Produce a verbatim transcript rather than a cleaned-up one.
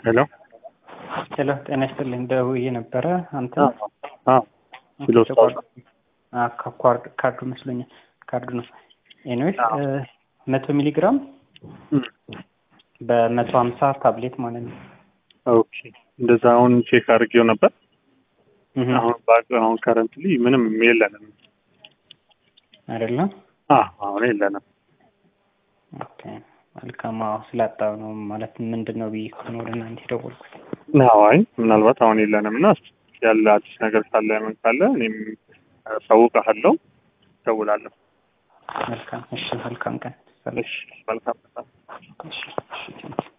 ሄሎ ሄሎ ጤና ይስጥልኝ። ደውዬ ነበረ አንተ አዎ ሲሎስታው ካርድ ካርዱ መስሎኛል። ካርዱ ነው። ኤኒዌይስ መቶ ሚሊ ግራም በመቶ ሀምሳ ታብሌት ማለት ነው። ኦኬ እንደዛ አሁን ቼክ አድርጌው ነበር። አሁን ባክ አሁን ከረንትሊ ምንም የለንም አይደለም። አዎ አሁን የለንም። ኦኬ መልካም። አዎ ስላጣው ነው ማለት ምንድነው ብዬ ነው ወደ እናንተ ደወልኩት። ነው አይ ምናልባት አሁን የለንም እና ያለ አዲስ ነገር ካለ ምን ካለ እኔም ሳውቅሃለሁ፣ ደውላለሁ። መልካም እሺ፣ መልካም ቀን። እሺ መልካም ቀን። እሺ እሺ